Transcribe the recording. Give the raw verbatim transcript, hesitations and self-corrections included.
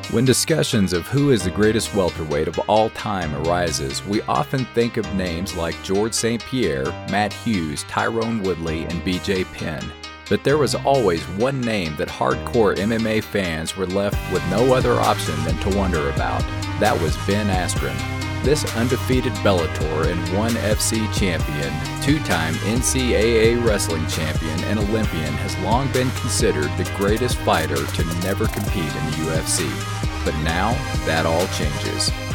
When discussions of who is the greatest welterweight of all time arises, we often think of names like George Saint Pierre, Matt Hughes, Tyrone Woodley, and B J Penn. But there was always one name that hardcore M M A fans were left with no other option than to wonder about. That was Ben Askren. This undefeated Bellator and ONE F C champion, two-time N C double A wrestling champion, and Olympian has long been considered the greatest fighter to never compete in the U F C. But now, that all changes.